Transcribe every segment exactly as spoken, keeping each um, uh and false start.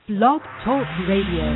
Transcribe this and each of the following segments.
Blog Talk Radio.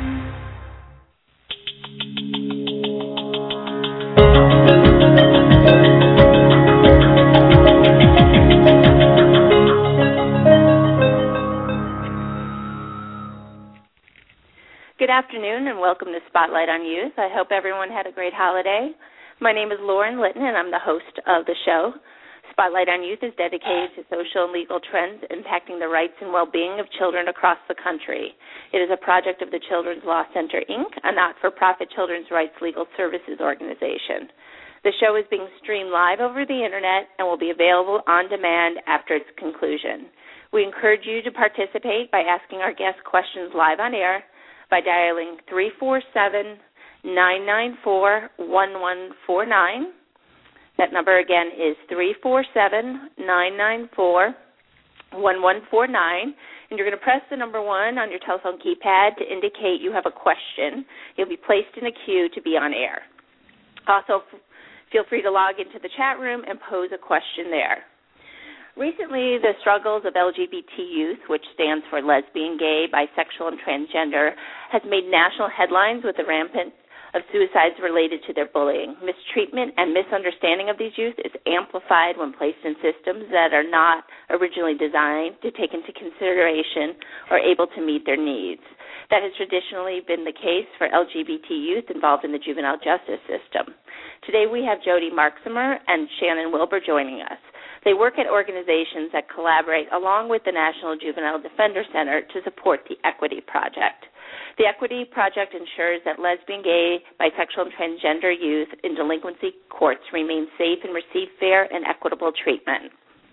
Good afternoon and welcome to Spotlight on Youth. I hope everyone had a great holiday. My name is Lauren Litton and I'm the host of the show. Spotlight on Youth is dedicated to social and legal trends impacting the rights and well-being of children across the country. It is a project of the Children's Law Center, Incorporated, a not-for-profit children's rights legal services organization. The show is being streamed live over the Internet and will be available on demand after its conclusion. We encourage you to participate by asking our guests questions live on air by dialing three four seven, nine nine four, one one four nine. That number again is three four seven, nine nine four, one one four nine. And you're going to press the number one on your telephone keypad to indicate you have a question. You'll be placed in a queue to be on air. Also, f- feel free to log into the chat room and pose a question there. Recently, the struggles of L G B T youth, which stands for lesbian, gay, bisexual, and transgender, has made national headlines with the rampant of suicides related to their bullying. Mistreatment and misunderstanding of these youth is amplified when placed in systems that are not originally designed to take into consideration or able to meet their needs. That has traditionally been the case for L G B T youth involved in the juvenile justice system. Today we have Jody Marksimer and Shannon Wilbur joining us. They work at organizations that collaborate along with the National Juvenile Defender Center to support the Equity Project. The Equity Project ensures that lesbian, gay, bisexual, and transgender youth in delinquency courts remain safe and receive fair and equitable treatment.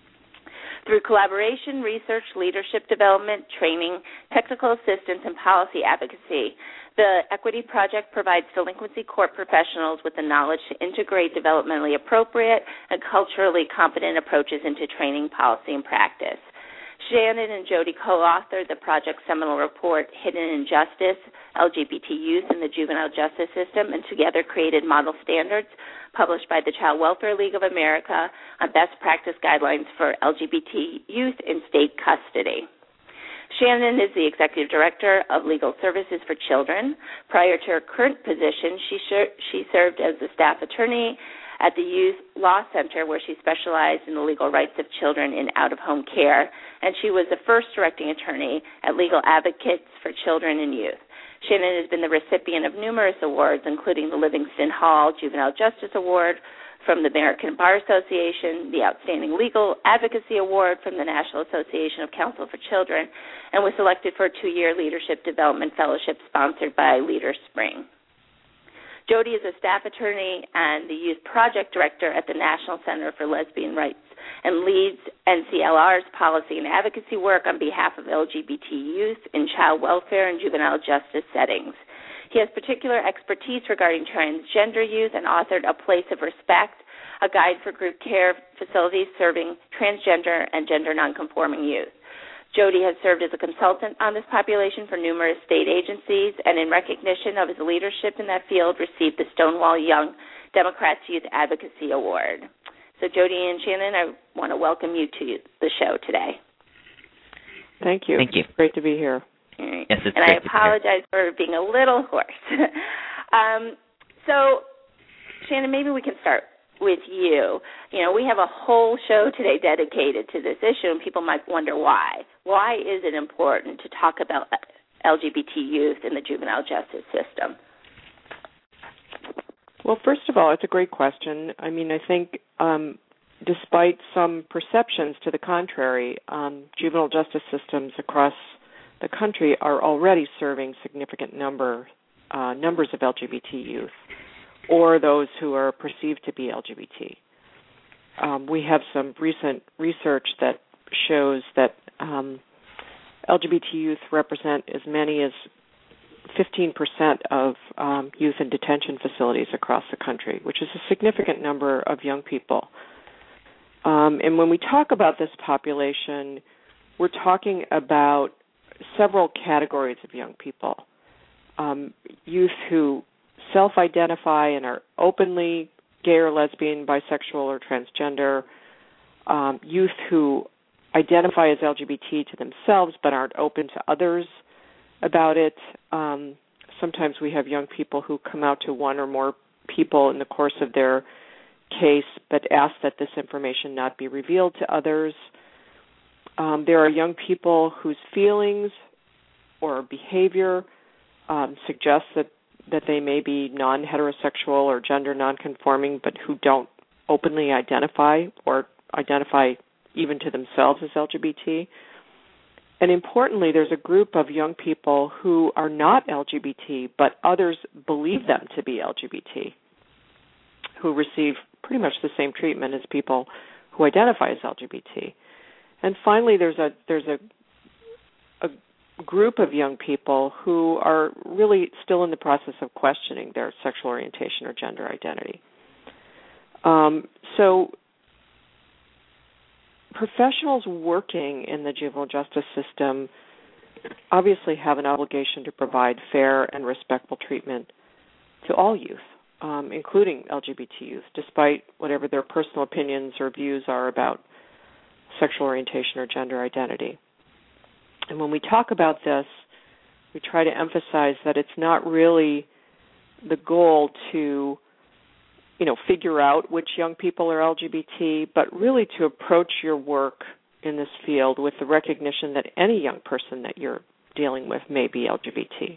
Through collaboration, research, leadership development, training, technical assistance, and policy advocacy, the Equity Project provides delinquency court professionals with the knowledge to integrate developmentally appropriate and culturally competent approaches into training, policy, and practice. Shannon and Jody co-authored the project's seminal report, Hidden Injustice, L G B T Youth in the Juvenile Justice System, and together created model standards published by the Child Welfare League of America on best practice guidelines for L G B T youth in state custody. Shannon is the Executive Director of Legal Services for Children. Prior to her current position, she, ser- she served as the staff attorney at the Youth Law Center, where she specialized in the legal rights of children in out-of-home care, and she was the first directing attorney at Legal Advocates for Children and Youth. Shannon has been the recipient of numerous awards, including the Livingston Hall Juvenile Justice Award from the American Bar Association, the Outstanding Legal Advocacy Award from the National Association of Counsel for Children, and was selected for a two-year Leadership Development Fellowship sponsored by Leader Spring. Jody is a staff attorney and the Youth Project Director at the National Center for Lesbian Rights and leads N C L R's policy and advocacy work on behalf of L G B T youth in child welfare and juvenile justice settings. He has particular expertise regarding transgender youth and authored A Place of Respect, a guide for group care facilities serving transgender and gender nonconforming youth. Jody has served as a consultant on this population for numerous state agencies and in recognition of his leadership in that field received the Stonewall Young Democrats Youth Advocacy Award. So Jody and Shannon, I want to welcome you to the show today. Thank you. Thank you. It's great to be here. Right. Yes, it's and great I apologize for being a little hoarse. um, so, Shannon, maybe we can start with you. You know, we have a whole show today dedicated to this issue, and people might wonder why. Why is it important to talk about L G B T youth in the juvenile justice system? Well, first of all, it's a great question. I mean, I think um, despite some perceptions to the contrary, um, juvenile justice systems across the country are already serving significant number uh, numbers of L G B T youth or those who are perceived to be L G B T. Um, we have some recent research that shows that um, L G B T youth represent as many as fifteen percent of um, youth in detention facilities across the country, which is a significant number of young people. Um, and when we talk about this population, we're talking about several categories of young people. Um, youth who self-identify and are openly gay or lesbian, bisexual, or transgender, um, youth who identify as L G B T to themselves but aren't open to others, about it. Um, sometimes we have young people who come out to one or more people in the course of their case, but ask that this information not be revealed to others. Um, there are young people whose feelings or behavior um, suggests that, that they may be non-heterosexual or gender non-conforming, but who don't openly identify or identify even to themselves as L G B T. And importantly, there's a group of young people who are not L G B T, but others believe them to be L G B T, who receive pretty much the same treatment as people who identify as L G B T. And finally, there's a there's a, a group of young people who are really still in the process of questioning their sexual orientation or gender identity. Um, so professionals working in the juvenile justice system obviously have an obligation to provide fair and respectful treatment to all youth, um, including L G B T youth, despite whatever their personal opinions or views are about sexual orientation or gender identity. And when we talk about this, we try to emphasize that it's not really the goal to, you know, figure out which young people are L G B T, but really to approach your work in this field with the recognition that any young person that you're dealing with may be L G B T.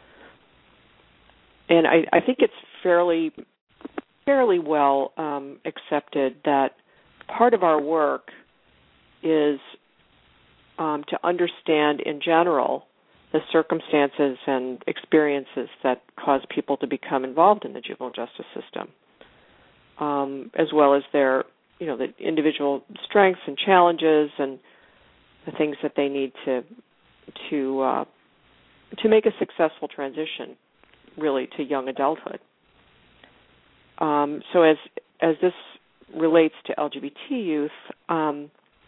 And I, I think it's fairly, fairly well um, accepted that part of our work is um, to understand in general the circumstances and experiences that cause people to become involved in the juvenile justice system, um, as well as their, you know, the individual strengths and challenges and the things that they need to to uh, to make a successful transition, really, to young adulthood. Um, so as as this relates to L G B T youth, um,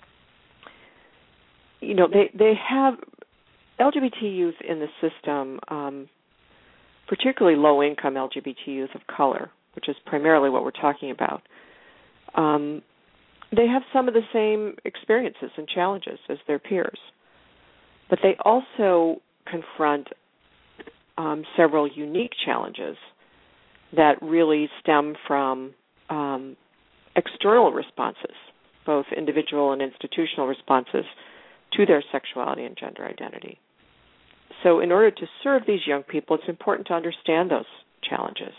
you know, they they have L G B T youth in the system, um, particularly low-income L G B T youth of color, which is primarily what we're talking about. Um, they have some of the same experiences and challenges as their peers, but they also confront um, several unique challenges that really stem from um, external responses, both individual and institutional responses to their sexuality and gender identity. So in order to serve these young people, it's important to understand those challenges.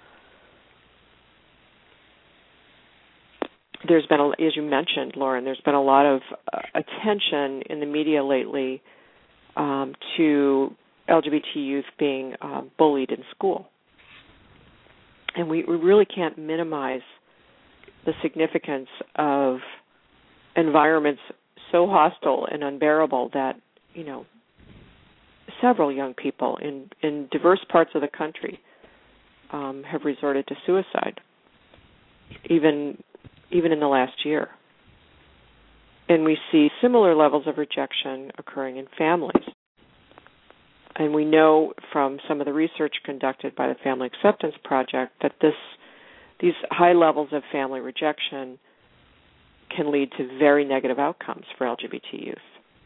There's been, a, as you mentioned, Lauren, there's been a lot of uh, attention in the media lately um, to L G B T youth being uh, bullied in school. And we, we really can't minimize the significance of environments so hostile and unbearable that, you know, several young people in, in diverse parts of the country um, have resorted to suicide, even even in the last year. And we see similar levels of rejection occurring in families. And we know from some of the research conducted by the Family Acceptance Project that this these high levels of family rejection can lead to very negative outcomes for L G B T youth.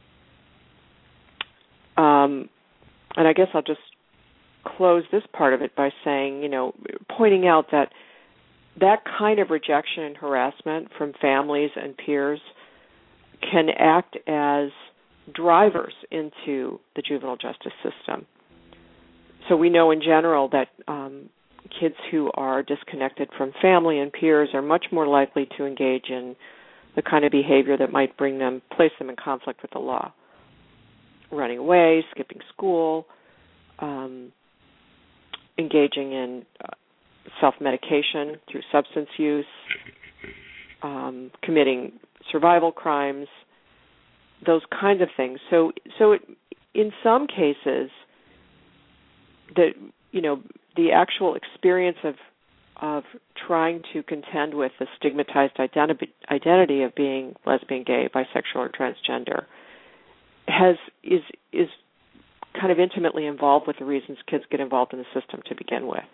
Um, and I guess I'll just close this part of it by saying, you know, pointing out that that kind of rejection and harassment from families and peers can act as drivers into the juvenile justice system. So we know in general that um, kids who are disconnected from family and peers are much more likely to engage in the kind of behavior that might bring them, place them in conflict with the law. Running away, skipping school, um, engaging in uh, self-medication through substance use, um, committing survival crimes, those kinds of things. So, so it, in some cases, the you know the actual experience of of trying to contend with the stigmatized identi- identity of being lesbian, gay, bisexual, or transgender has is is kind of intimately involved with the reasons kids get involved in the system to begin with.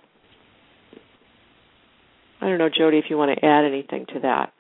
I don't know, Jody, if you want to add anything to that.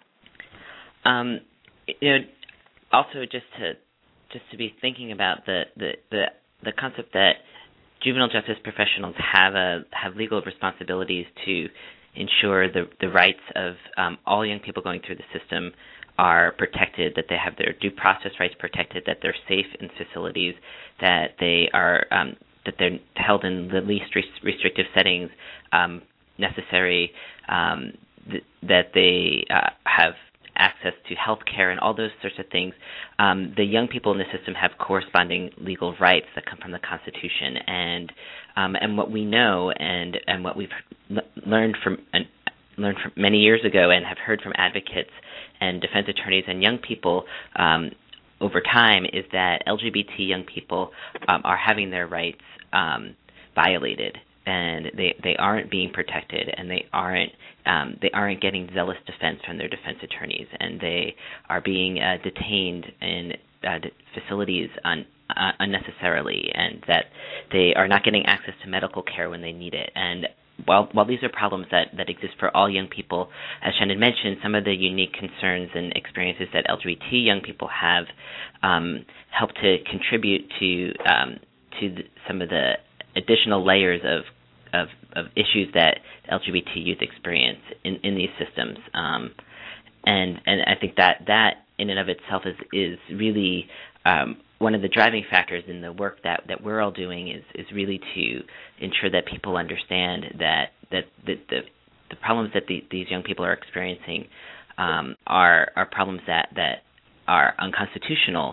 Um, you know, also just to just to be thinking about the, the, the the concept that juvenile justice professionals have a have legal responsibilities to ensure the the rights of um, all young people going through the system are protected, that they have their due process rights protected, that they're safe in facilities, that they are um, that they're held in the least res- restrictive settings um, necessary, um, th- that they uh, have access to health care and all those sorts of things. Um, the young people in the system have corresponding legal rights that come from the Constitution, and um, and what we know and and what we've l- learned from and learned from many years ago and have heard from advocates and defense attorneys and young people um, over time is that L G B T young people um, are having their rights um, violated, and they, they aren't being protected, and they aren't um, they aren't getting zealous defense from their defense attorneys, and they are being uh, detained in uh, facilities un, uh, unnecessarily, and that they are not getting access to medical care when they need it. And While, while these are problems that, that exist for all young people, as Shannon mentioned, some of the unique concerns and experiences that L G B T young people have um, help to contribute to um, to the, some of the additional layers of, of, of issues that L G B T youth experience in, in these systems. Um, and and I think that that in and of itself is, is really um, one of the driving factors in the work that, that we're all doing is, is really to ensure that people understand that that, that the the problems that the, these young people are experiencing um, are are problems that, that are unconstitutional,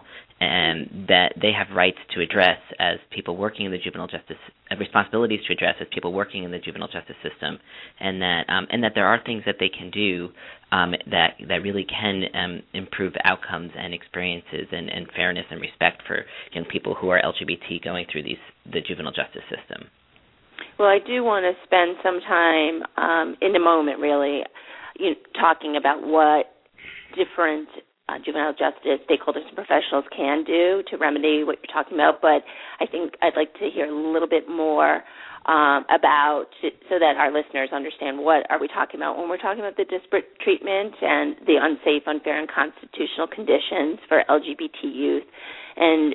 and that they have rights to address as people working in the juvenile justice, uh, responsibilities to address as people working in the juvenile justice system, and that um, and that there are things that they can do um, that that really can um, improve outcomes and experiences and, and fairness and respect for young people who are L G B T going through these the juvenile justice system. Well, I do want to spend some time um, in a moment, really, you know, talking about what different uh, juvenile justice stakeholders and professionals can do to remedy what you're talking about. But I think I'd like to hear a little bit more um, about, so that our listeners understand what are we talking about when we're talking about the disparate treatment and the unsafe, unfair, and constitutional conditions for L G B T youth, and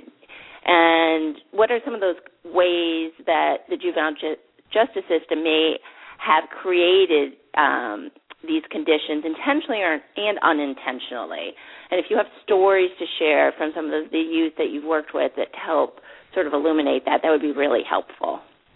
and what are some of those ways that the juvenile ju- justice system may have created um, these conditions intentionally or, and unintentionally. And if you have stories to share from some of the, the youth that you've worked with that help sort of illuminate that, that would be really helpful.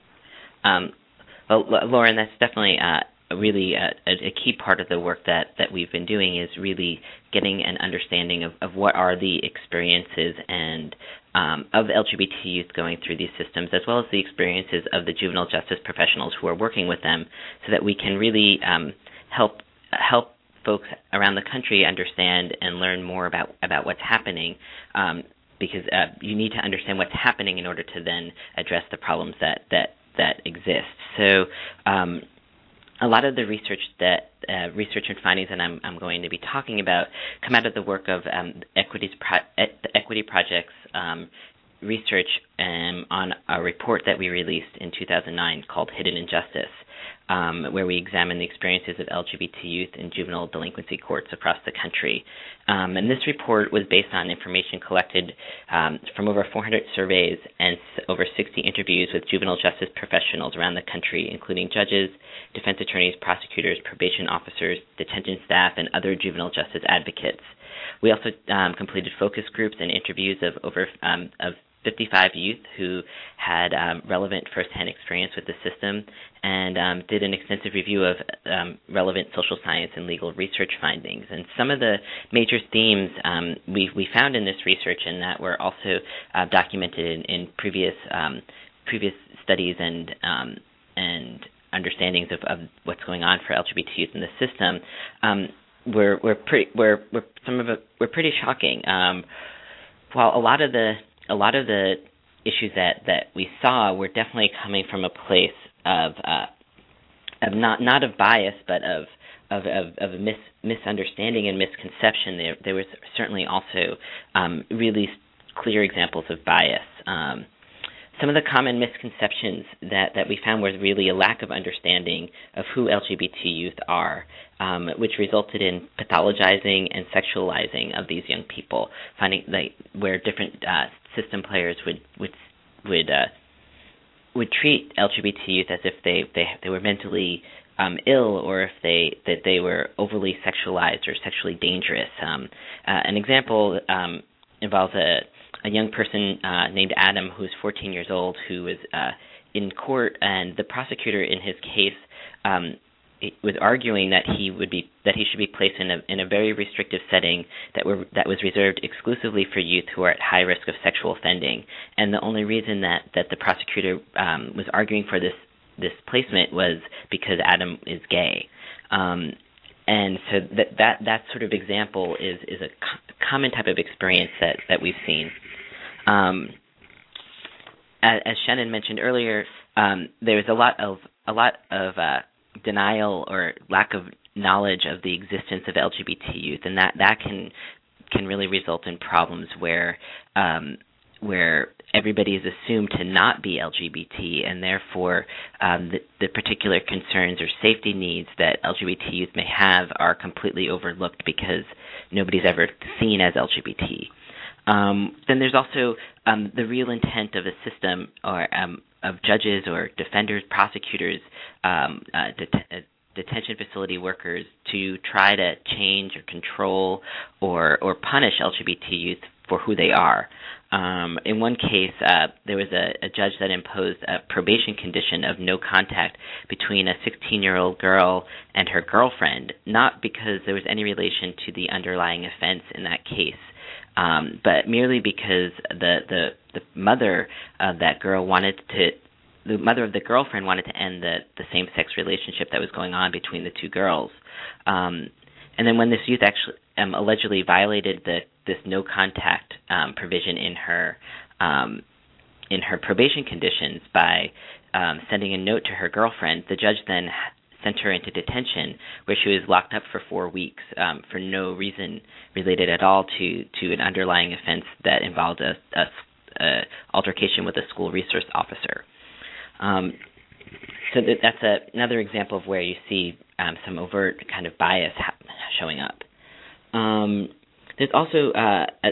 Um, well, Lauren, that's definitely uh, really a, a key part of the work that, that we've been doing is really getting an understanding of, of what are the experiences and Um, of L G B T youth going through these systems, as well as the experiences of the juvenile justice professionals who are working with them, so that we can really um, help help folks around the country understand and learn more about, about what's happening, um, because uh, you need to understand what's happening in order to then address the problems that, that, that exist. So um, a lot of the research that uh, research and findings that I'm, I'm going to be talking about come out of the work of um, Equities Pro- the Equity Project's um, research um, on a report that we released in two thousand nine called Hidden Injustice, um, where we examine the experiences of L G B T youth in juvenile delinquency courts across the country. Um, and this report was based on information collected um, from over four hundred surveys and s- over sixty interviews with juvenile justice professionals around the country, including judges, defense attorneys, prosecutors, probation officers, detention staff, and other juvenile justice advocates. We also um, completed focus groups and interviews of over um, of fifty-five youth who had um, relevant firsthand experience with the system, and um, did an extensive review of um, relevant social science and legal research findings. And some of the major themes um, we, we found in this research, and that were also uh, documented in, in previous um, previous studies and um, and understandings of, of what's going on for L G B T youth in the system, um, were were pretty were, were some of it were pretty shocking. Um, while a lot of the a lot of the issues that, that we saw were definitely coming from a place of uh, of not not of bias, but of of of, of a mis, misunderstanding and misconception. There there was certainly also um, really clear examples of bias. Um, Some of the common misconceptions that, that we found was really a lack of understanding of who L G B T youth are, um, which resulted in pathologizing and sexualizing of these young people, finding that where different uh, system players would, would would uh, would treat L G B T youth as if they they, they were mentally um, ill, or if they that they were overly sexualized or sexually dangerous. Um, uh, an example um, involves a a young person uh, named Adam, who's fourteen years old, who was uh, in court, and the prosecutor in his case um, was arguing that he would be that he should be placed in a in a very restrictive setting that were that was reserved exclusively for youth who are at high risk of sexual offending. And the only reason that, that the prosecutor um, was arguing for this this placement was because Adam is gay. Um, and so that that that sort of example is is a co- common type of experience that, that we've seen. Um, as, as Shannon mentioned earlier, um, there's a lot of a lot of uh, denial or lack of knowledge of the existence of L G B T youth, and that, that can can really result in problems where um, where everybody is assumed to not be L G B T, and therefore um, the, the particular concerns or safety needs that L G B T youth may have are completely overlooked because nobody's ever seen as L G B T. Um, then there's also um, the real intent of a system or um, of judges or defenders, prosecutors, um, uh, det- detention facility workers to try to change or control or or punish L G B T youth for who they are. Um, in one case, uh, there was a, a judge that imposed a probation condition of no contact between a sixteen-year-old girl and her girlfriend, not because there was any relation to the underlying offense in that case, um, but merely because the, the, the mother of that girl wanted to the mother of the girlfriend wanted to end the, the same-sex relationship that was going on between the two girls. Um, and then when this youth actually um, allegedly violated the, this no-contact um, provision in her um, in her probation conditions by um, sending a note to her girlfriend, the judge then sent her into detention, where she was locked up for four weeks um, for no reason related at all to, to an underlying offense that involved a, a, a altercation with a school resource officer. Um, so that, that's a, another example of where you see um, some overt kind of bias ha- showing up. Um, there's also uh, a,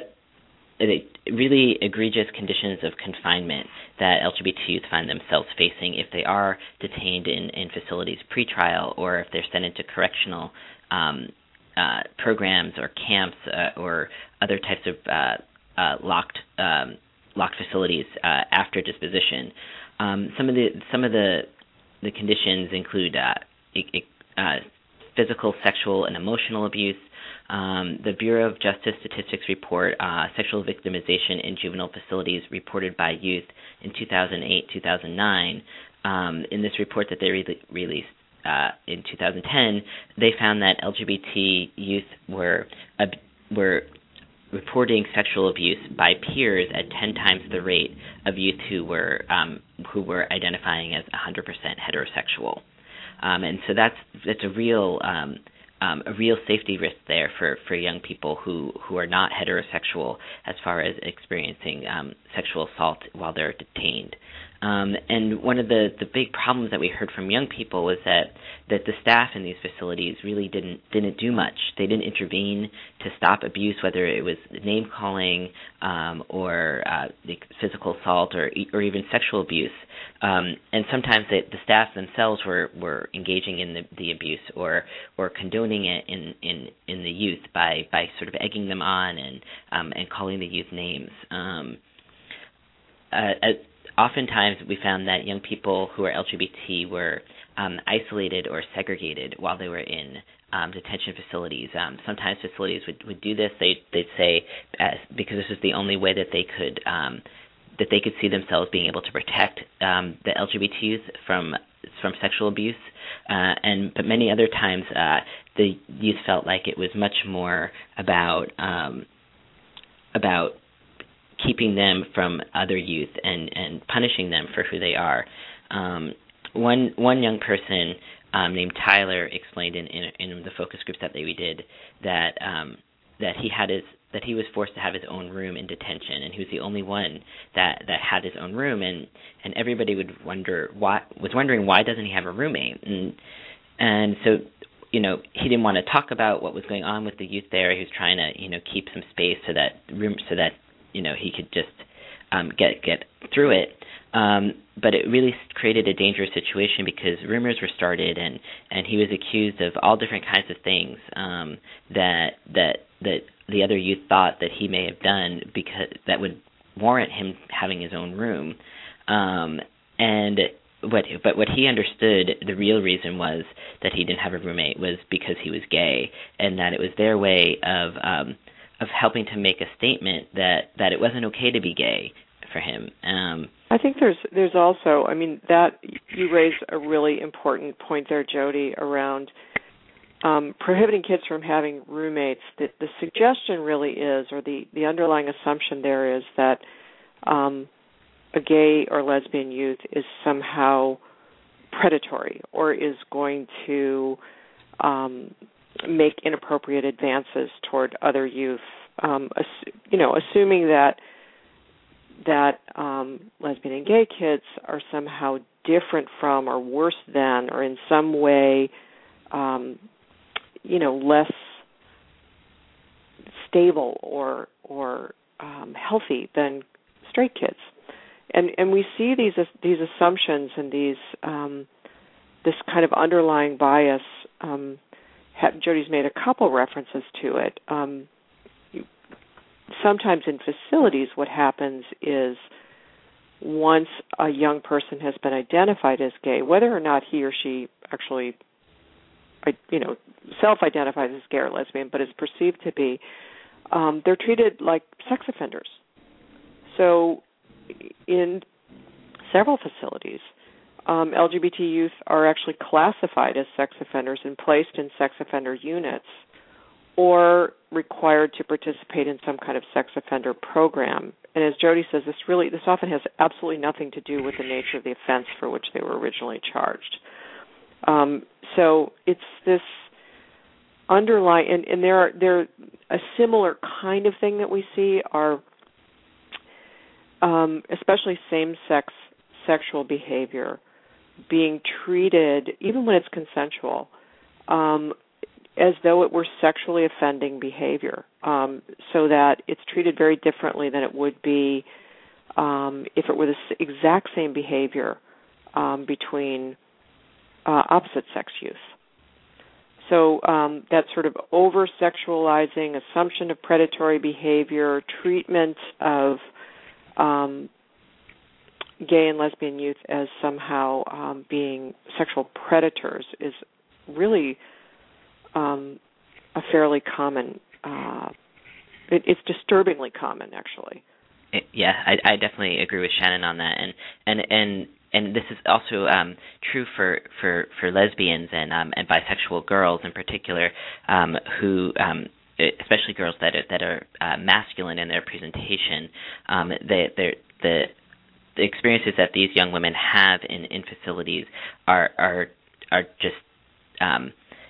a really egregious conditions of confinement that L G B T youth find themselves facing if they are detained in, in facilities pre-trial, or if they're sent into correctional um, uh, programs or camps uh, or other types of uh, uh, locked um, locked facilities uh, after disposition. Um, some of the some of the the conditions include uh, uh, physical, sexual, and emotional abuse. Um, the Bureau of Justice Statistics report uh, sexual victimization in juvenile facilities reported by youth in two thousand eight to two thousand nine. Um, in this report that they re- released uh, in two thousand ten, they found that L G B T youth were uh, were reporting sexual abuse by peers at ten times the rate of youth who were um, who were identifying as one hundred percent heterosexual, um, and so that's that's a real um, um, a real safety risk there for, for young people who, who are not heterosexual as far as experiencing um, sexual assault while they're detained. Um, and one of the, the big problems that we heard from young people was that, that the staff in these facilities really didn't didn't do much. They didn't intervene to stop abuse, whether it was name calling um, or uh, physical assault or or even sexual abuse. Um, and sometimes they, the staff themselves were, were engaging in the, the abuse or or condoning it in, in, in the youth by, by sort of egging them on and um, and calling the youth names. Um, uh, Oftentimes, we found that young people who are L G B T were um, isolated or segregated while they were in um, detention facilities. Um, sometimes facilities would, would do this. They, they'd say uh, because this was the only way that they could um, that they could see themselves being able to protect um, the L G B T youth from from sexual abuse. Uh, and but many other times, uh, the youth felt like it was much more about um, about keeping them from other youth and, and punishing them for who they are. Um, one one young person um, named Tyler explained in, in, in the focus groups that they, we did that um, that he had his that he was forced to have his own room in detention, and he was the only one that, that had his own room, and, and everybody would wonder why was wondering why doesn't he have a roommate, and and so you know he didn't want to talk about what was going on with the youth there. He was trying to you know keep some space so that room so that you know, he could just um, get get through it. Um, but it really created a dangerous situation because rumors were started, and, and he was accused of all different kinds of things um, that that that the other youth thought that he may have done because that would warrant him having his own room. Um, and what but what he understood, the real reason was that he didn't have a roommate was because he was gay, and that it was their way of um, of helping to make a statement that, that it wasn't okay to be gay for him. Um, I think there's there's also, I mean, that you raise a really important point there, Jody, around um, prohibiting kids from having roommates. The, the suggestion really is, or the, the underlying assumption there is that um, a gay or lesbian youth is somehow predatory or is going to um, make inappropriate advances toward other youth. Um, ass- you know, assuming that that um, lesbian and gay kids are somehow different from or worse than or in some way, um, you know, less stable or or um, healthy than straight kids. And and we see these these assumptions and these um, this kind of underlying bias. Um, Jody's made a couple references to it. Um, Sometimes in facilities what happens is once a young person has been identified as gay, whether or not he or she actually, you know, self-identifies as gay or lesbian, but is perceived to be, um, they're treated like sex offenders. So in several facilities, um, L G B T youth are actually classified as sex offenders and placed in sex offender units, or required to participate in some kind of sex offender program. And as Jody says, this really, this often has absolutely nothing to do with the nature of the offense for which they were originally charged. Um, so it's this underlying, and, and there are, there a similar kind of thing that we see are, um, especially same-sex sexual behavior being treated, even when it's consensual, um, as though it were sexually offending behavior, um, so that it's treated very differently than it would be um, if it were the exact same behavior um, between uh, opposite-sex youth. So um, that sort of over-sexualizing, assumption of predatory behavior, treatment of um, gay and lesbian youth as somehow um, being sexual predators is really Um, a fairly common, uh, it, it's disturbingly common, actually. It, yeah, I, I definitely agree with Shannon on that, and and and, and this is also um, true for, for, for lesbians and um, and bisexual girls in particular, um, who, um, especially girls that are, that are uh, masculine in their presentation. Um, they, the the experiences that these young women have in, in facilities are are are just um,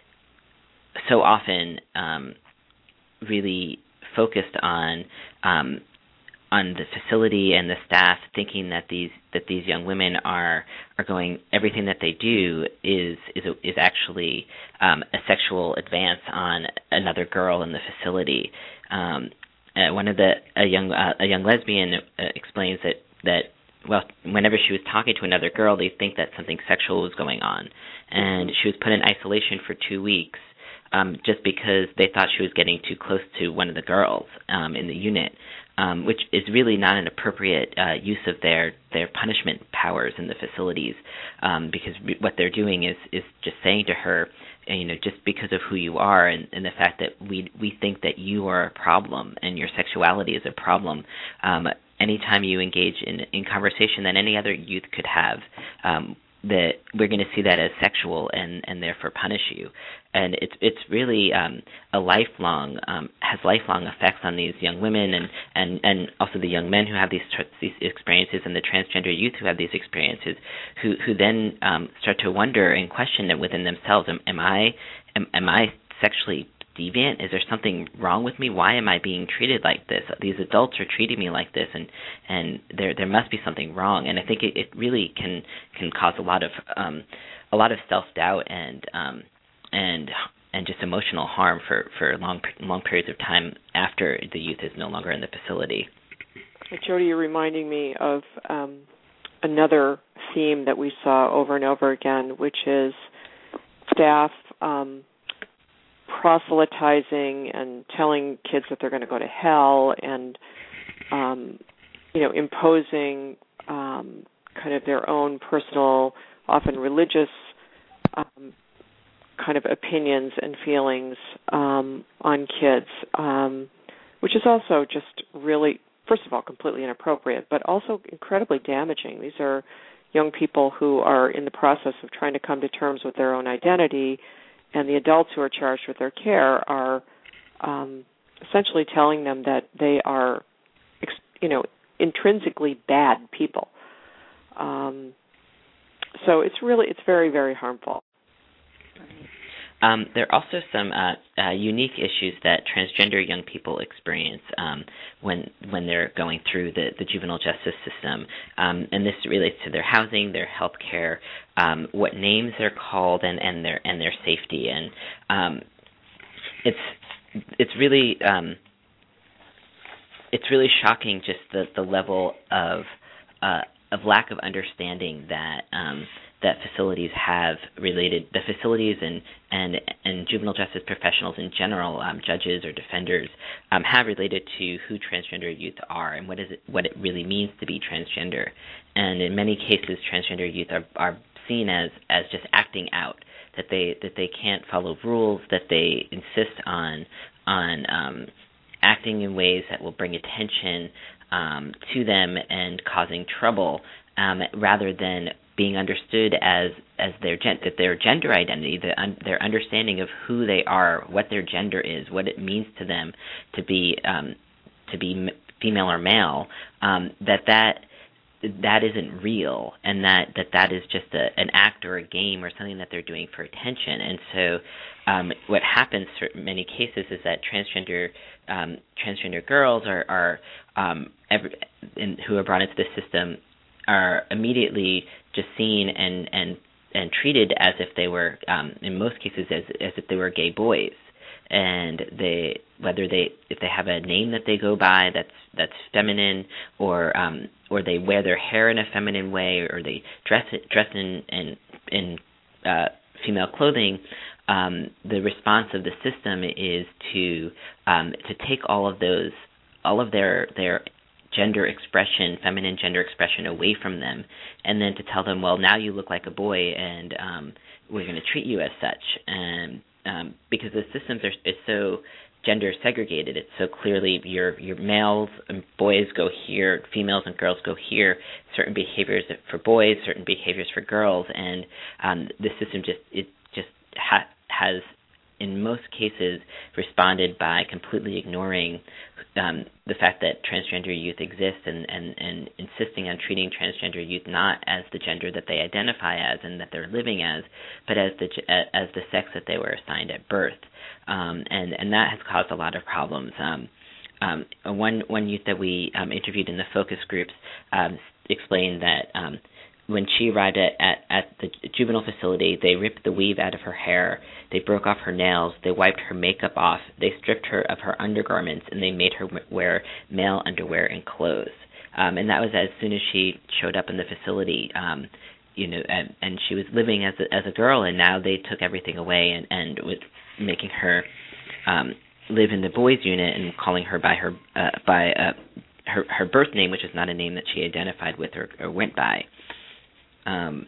so often um, really focused on um, on the facility and the staff, thinking that these that these young women are are going, everything that they do is is a, is actually um, a sexual advance on another girl in the facility. Um, uh, one of the a young uh, a young lesbian uh, explains that that well, whenever she was talking to another girl, they think that something sexual was going on, and she was put in isolation for two weeks. Um, just because they thought she was getting too close to one of the girls um, in the unit, um, which is really not an appropriate uh, use of their, their punishment powers in the facilities, um, because re- what they're doing is, is just saying to her, you know, just because of who you are and, and the fact that we we think that you are a problem and your sexuality is a problem, um, anytime you engage in, in conversation that any other youth could have, um, that we're going to see that as sexual and, and therefore punish you. And it's it's really um, a lifelong, um, has lifelong effects on these young women and, and, and also the young men who have these these experiences and the transgender youth who have these experiences, who who then um, start to wonder and question it within themselves. Am, am I am, am I sexually deviant? Is there something wrong with me? Why am I being treated like this? These adults are treating me like this, and and there there must be something wrong. And I think it, it really can can cause a lot of um, a lot of self doubt and um, and and just emotional harm for, for long long periods of time after the youth is no longer in the facility. Jody, you're reminding me of um, another theme that we saw over and over again, which is staff um, proselytizing and telling kids that they're going to go to hell, and um, you know, imposing um, kind of their own personal, often religious um, kind of opinions and feelings um, on kids, um, which is also just really, first of all, completely inappropriate, but also incredibly damaging. These are young people who are in the process of trying to come to terms with their own identity, and the adults who are charged with their care are um, essentially telling them that they are, you know, intrinsically bad people. Um, so it's really, it's very, very harmful. Um, there are also some uh, uh, unique issues that transgender young people experience um, when when they're going through the, the juvenile justice system, um, and this relates to their housing, their health care, um, what names they're called, and, and their and their safety. And um, it's it's really um, it's really shocking, just the, the level of uh, of lack of understanding that um, that facilities have related, the facilities and, and, and juvenile justice professionals in general, um, judges or defenders, um, have related to who transgender youth are and what is it, what it really means to be transgender. And in many cases, transgender youth are, are seen as, as just acting out, that they that they can't follow rules, that they insist on on um, acting in ways that will bring attention um, to them and causing trouble, um, rather than being understood as as their gen- that their gender identity, the un- their understanding of who they are, what their gender is, what it means to them to be um, to be m- female or male, um, that that that isn't real, and that that, that is just a, an act or a game or something that they're doing for attention. And so, um, what happens in many cases is that transgender um, transgender girls are are um, every, in, who are brought into the system are immediately just seen and, and and treated as if they were, um, in most cases, as as if they were gay boys, and they whether they if they have a name that they go by that's that's feminine, or um, or they wear their hair in a feminine way, or they dress it, dress in in, in uh, female clothing. Um, the response of the system is to um, to take all of those all of their their gender expression, feminine gender expression, away from them, and then to tell them, well, now you look like a boy, and um, we're going to treat you as such. And um, because the systems are is so gender segregated, it's so clearly your your males and boys go here, females and girls go here. Certain behaviors for boys, certain behaviors for girls, and um, the system just it just ha- has, in most cases, responded by completely ignoring um, the fact that transgender youth exist, and, and, and insisting on treating transgender youth not as the gender that they identify as and that they're living as, but as the as the sex that they were assigned at birth, um, and and that has caused a lot of problems. Um, um, one one youth that we um, interviewed in the focus groups um, explained that Um, when she arrived at, at, at the juvenile facility, they ripped the weave out of her hair, they broke off her nails, they wiped her makeup off, they stripped her of her undergarments, and they made her wear male underwear and clothes. Um, and that was as soon as she showed up in the facility, um, you know, and, and she was living as a, as a girl, and now they took everything away and, and with making her um, live in the boys' unit and calling her by her uh, by uh, her her birth name, which is not a name that she identified with or, or went by. Um,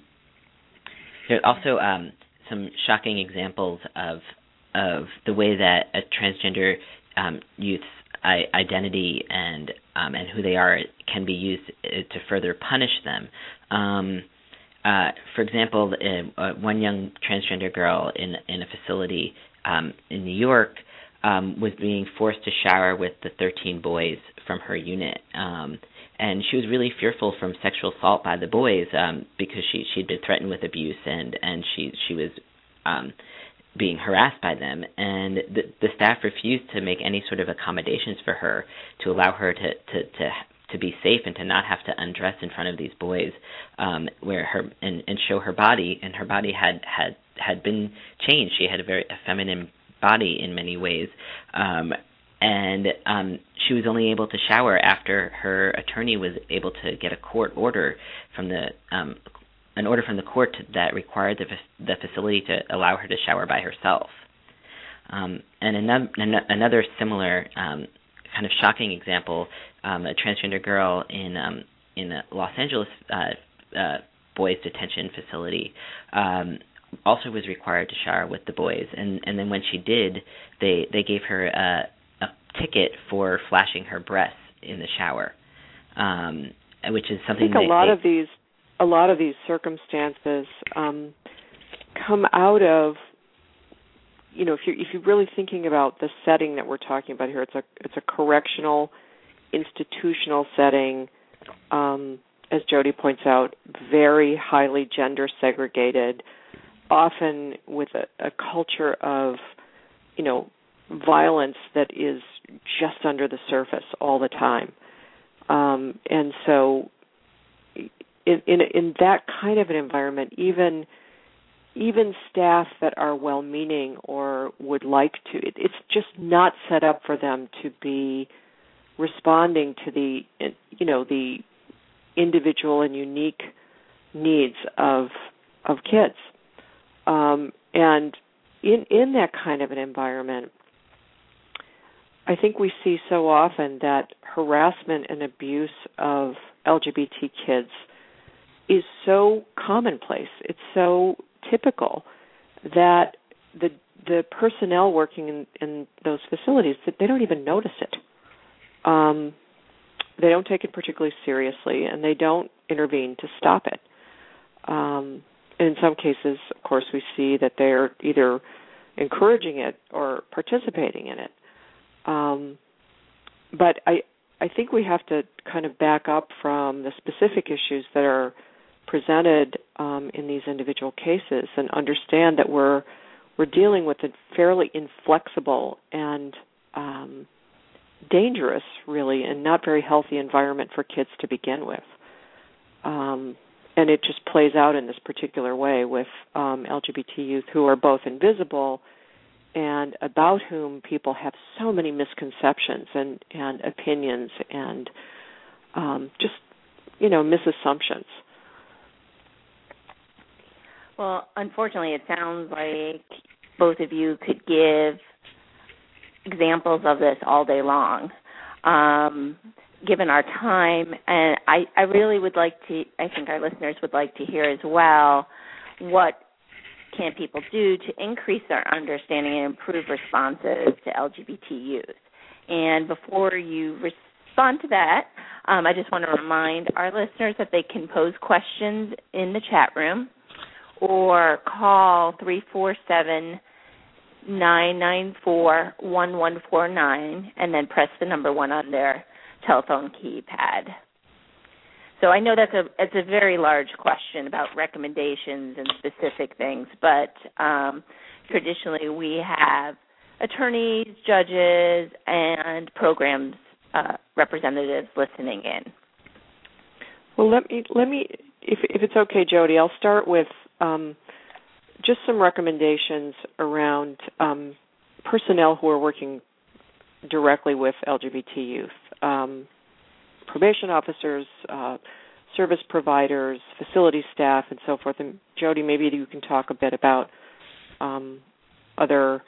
there are also um, some shocking examples of of the way that a transgender um, youth's I- identity and um, and who they are can be used to further punish them. Um, uh, for example, uh, one young transgender girl in in a facility um, in New York um, was being forced to shower with the thirteen boys from her unit. Um, And she was really fearful from sexual assault by the boys um, because she she'd been threatened with abuse, and, and she she was um, being harassed by them. And the, the staff refused to make any sort of accommodations for her to allow her to, to, to, to be safe and to not have to undress in front of these boys, um, where her and, and show her body. And her body had, had, had been changed. She had a very a feminine body in many ways. Um, and um, she was only able to shower after her attorney was able to get a court order from the um, an order from the court that required the, the facility to allow her to shower by herself. Um, and another, another similar um, kind of shocking example, um, a transgender girl in um, in a Los Angeles uh, uh, boys detention facility um, also was required to shower with the boys, and and then when she did, they they gave her a, a ticket for flashing her breasts in the shower, um, which is something. I think that a lot they, of these a lot of these circumstances um, come out of, you know, if you're if you're really thinking about the setting that we're talking about here, it's a it's a correctional, institutional setting. Um, as Jody points out, very highly gender segregated, often with a, a culture of, you know, violence that is just under the surface all the time. Um, and so in, in in that kind of an environment, even even staff that are well-meaning or would like to, it, it's just not set up for them to be responding to the, you know, the individual and unique needs of of kids. Um, and in in that kind of an environment, I think we see so often that harassment and abuse of L G B T kids is so commonplace. It's so typical that the the personnel working in, in those facilities, that they don't even notice it. Um, they don't take it particularly seriously, and they don't intervene to stop it. Um, and in some cases, of course, we see that they're either encouraging it or participating in it. Um, but I, I think we have to kind of back up from the specific issues that are presented um, in these individual cases and understand that we're we're dealing with a fairly inflexible and um, dangerous, really, and not very healthy environment for kids to begin with. Um, and it just plays out in this particular way with um, L G B T youth who are both invisible and about whom people have so many misconceptions and, and opinions and um, just, you know, misassumptions. Well, unfortunately, it sounds like both of you could give examples of this all day long, um, given our time. And I, I really would like to, I think our listeners would like to hear as well, what can people do to increase their understanding and improve responses to L G B T youth? And before you respond to that, um, I just want to remind our listeners that they can pose questions in the chat room or call three four seven, nine nine four, one one four nine and then press the number one on their telephone keypad. So I know that's a it's a very large question about recommendations and specific things, but um, traditionally we have attorneys, judges, and programs uh, representatives listening in. Well, let me let me if if it's okay, Jody, I'll start with um, just some recommendations around um, personnel who are working directly with L G B T youth. Um, probation officers, uh, service providers, facility staff, and so forth. And Jody, maybe you can talk a bit about um, other,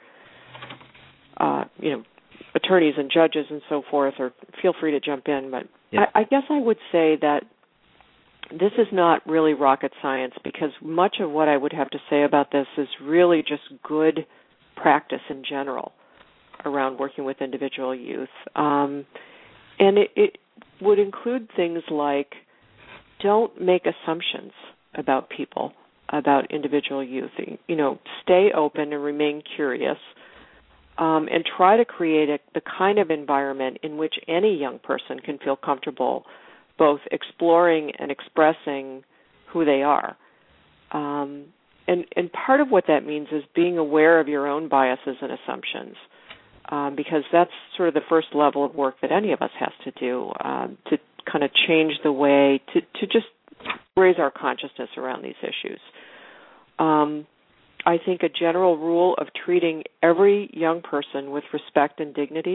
uh, you know, attorneys and judges and so forth, or feel free to jump in. But yeah. I, I guess I would say that this is not really rocket science, because much of what I would have to say about this is really just good practice in general around working with individual youth. Um, and it, it would include things like don't make assumptions about people, about individual youth. You know, stay open and remain curious, um, and try to create a, the kind of environment in which any young person can feel comfortable both exploring and expressing who they are. Um, and, and part of what that means is being aware of your own biases and assumptions. Um, because that's sort of the first level of work that any of us has to do, um, to kind of change the way, to, to just raise our consciousness around these issues. Um, I think a general rule of treating every young person with respect and dignity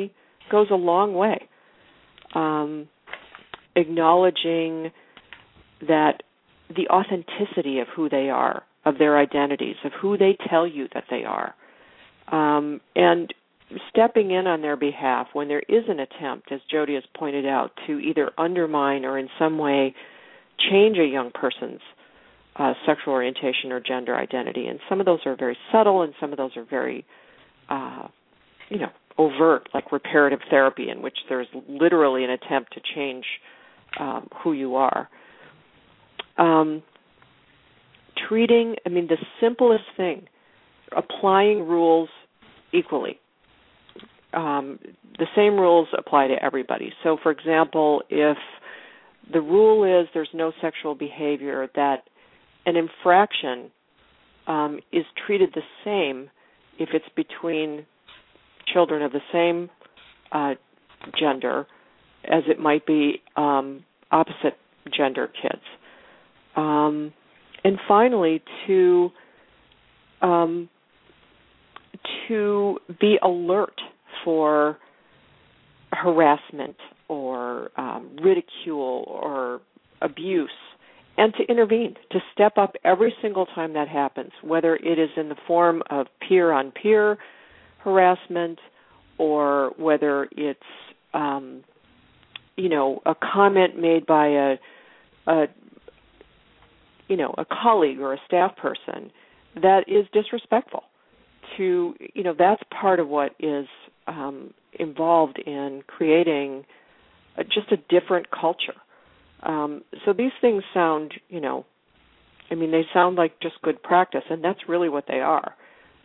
goes a long way. Um, acknowledging that the authenticity of who they are, of their identities, of who they tell you that they are, um, and stepping in on their behalf when there is an attempt, as Jody has pointed out, to either undermine or in some way change a young person's uh, sexual orientation or gender identity. And some of those are very subtle, and some of those are very, uh, you know, overt, like reparative therapy, in which there's literally an attempt to change um, who you are. Um, treating, I mean, the simplest thing, applying rules equally. Um, the same rules apply to everybody. So, for example, if the rule is there's no sexual behavior, that an infraction um, is treated the same if it's between children of the same uh, gender as it might be um, opposite gender kids. Um, and finally, to um, to be alert for harassment or um, ridicule or abuse, and to intervene, to step up every single time that happens, whether it is in the form of peer-on-peer harassment or whether it's, um, you know, a comment made by a, a, you know, a colleague or a staff person that is disrespectful. To, you know, that's part of what is um, involved in creating a, just a different culture. Um, so these things sound, you know, I mean, they sound like just good practice, and that's really what they are.